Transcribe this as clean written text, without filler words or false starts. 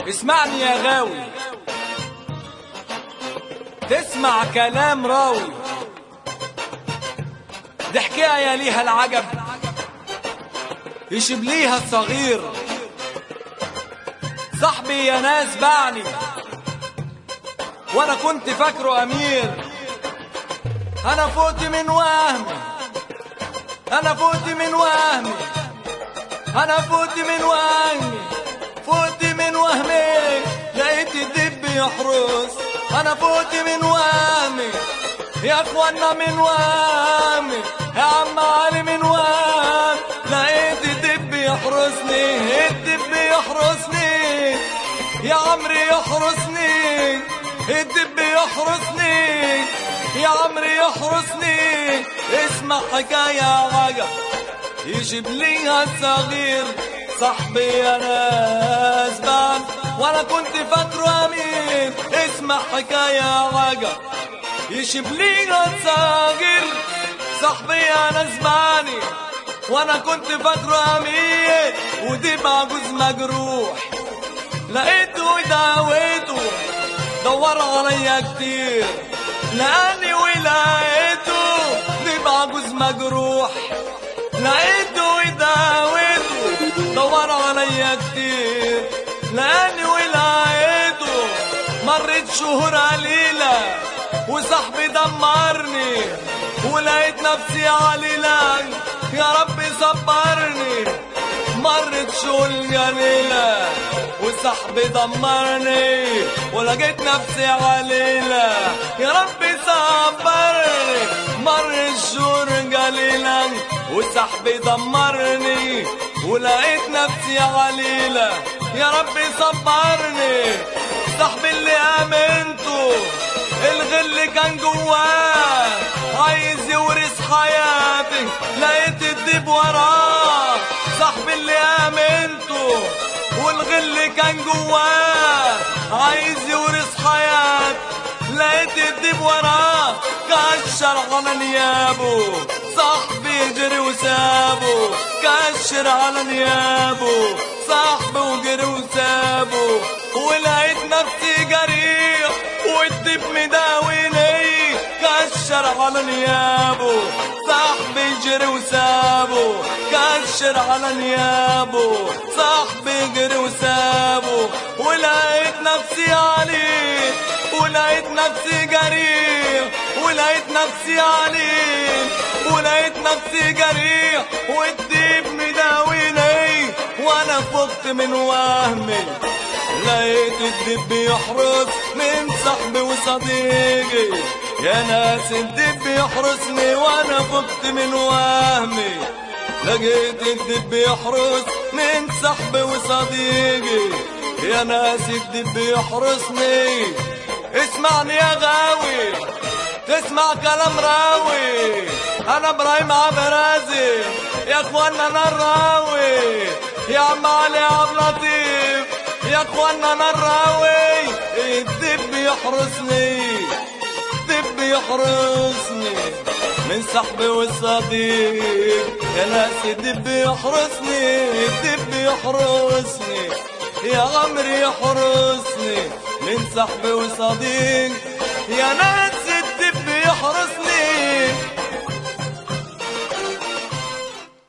اسمعني يا غاوي، تسمع كلام راوي، دي حكاية ليها العجب يشب ليها الصغير. صاحبي يا ناس باعني وانا كنت فاكره امير. انا فوت من وهمي، انا فوت من وهمي، انا فوت من وهمي، فوت من وهمي، لقيت الدب يحرس. انا فوت من وهمي يا اخوانا، من وهمي يا عم علي، من وهم لقيت الدب يحرسني، الدب يحرسني يا عمري، يحرسني الدب يحرسني يا عمري، يحرسني. اسمع حكاية عجب يجيب ليها الصغير. صاحبي يا ناس بعد وانا كنت فاكره امين. اسمع حكاية عجب يجيب ليها الصغير. صاحبي يا ناس بعني وانا كنت فاكره امين. ودي بعجوز مجروح لقيته وداويته، دور عليا كتير لقاني ولقيته. دي بعجوز مجروح لقيته وداويته، دور عليا كتير لقاني ولقيته. مرت شهور قليلة وصاحبي دمرني، ولقيت نفسي عليلة يا ربي صبرني. مرت شهور قليلة وصاحبي دمرني، ولقيت نفسي عليلة يا ربي صبرني. مرت شهور قليلة وصاحبي دمرني، ولقيت نفسي عليلة يا ربي صبرني. صاحبي اللي امنته الغل كان جواه، عايز يورث حياتي، لقيت الدب وراه. صاحبي اللي امنته والغل كان جواه، عايز يورث حياتي، لقيت الدب وراه. كشر على نيابه صاحبي جري وسابه، كشر على نيابه صاحبي وجري وسابه. ولقيت نفسي جريح والدب مداويني، كشر على نيابه صاحبي جري وسابه، كشر على نيابه صاحبي جري وسابه. ولقيت نفسي عليه، ولقيت نفسي جريح، ولقيت نفسي عليه، ولقيت نفسي جريح والدب مداويني. وانا فقت من وهمي لقيت الدب يحرس من صاحبي وصديقي. يا ناس الدب يحرسني وانا فقت من وهمي، لقيت الدب يحرس من صاحبي وصديقي. يا ناس الدب يحرسني. اسمعني يا غاوي، تسمع كلام راوي. انا ابراهيم عبرازي يا اخوانا، انا الراوي يا عم علي عبد اللطيف يا اخوانا، انا الراوي. الدب يحرسني، الدب يحرسني من صاحبي والصديق. يا ناس الدب يحرسني، الدب يحرسني يا عمري، يحرسني من صاحبي وصديق. يا ناس الدب يحرسني